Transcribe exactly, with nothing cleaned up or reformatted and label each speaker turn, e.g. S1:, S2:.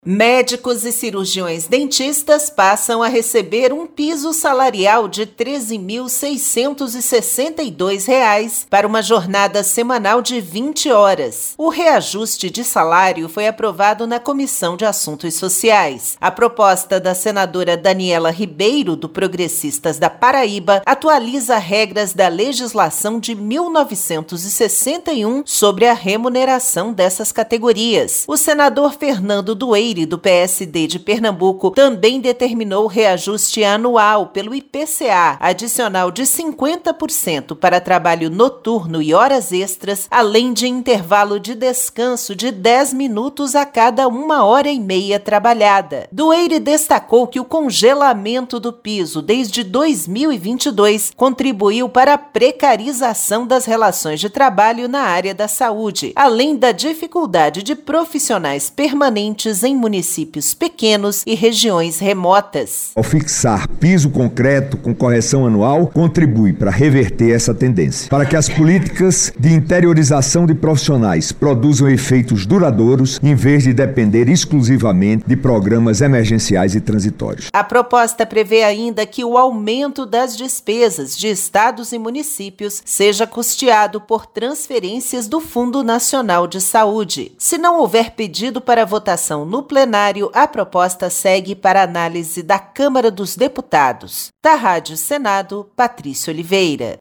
S1: Médicos e cirurgiões dentistas passam a receber um piso salarial de treze mil seiscentos e sessenta e dois reais para uma jornada semanal de vinte horas. O reajuste de salário foi aprovado na Comissão de Assuntos Sociais. A proposta da senadora Daniela Ribeiro, do Progressistas da Paraíba, atualiza regras da legislação de mil novecentos e sessenta e um sobre a remuneração dessas categorias. O senador Fernando Dueire, do P S D de Pernambuco, também determinou reajuste anual pelo I P C A, adicional de cinquenta por cento para trabalho noturno e horas extras, além de intervalo de descanso de dez minutos a cada uma hora e meia trabalhada. Dueire destacou que o congelamento do piso desde dois mil e vinte e dois contribuiu para a precarização das relações de trabalho na área da saúde, além da dificuldade de profissionais permanentes em municípios pequenos e regiões remotas.
S2: Ao fixar piso concreto com correção anual, contribui para reverter essa tendência, para que as políticas de interiorização de profissionais produzam efeitos duradouros, em vez de depender exclusivamente de programas emergenciais e transitórios.
S1: A proposta prevê ainda que o aumento das despesas de estados e municípios seja custeado por transferências do Fundo Nacional de Saúde. Se não houver pedido para votação no plenário, a proposta segue para análise da Câmara dos Deputados. Da Rádio Senado, Patrícia Oliveira.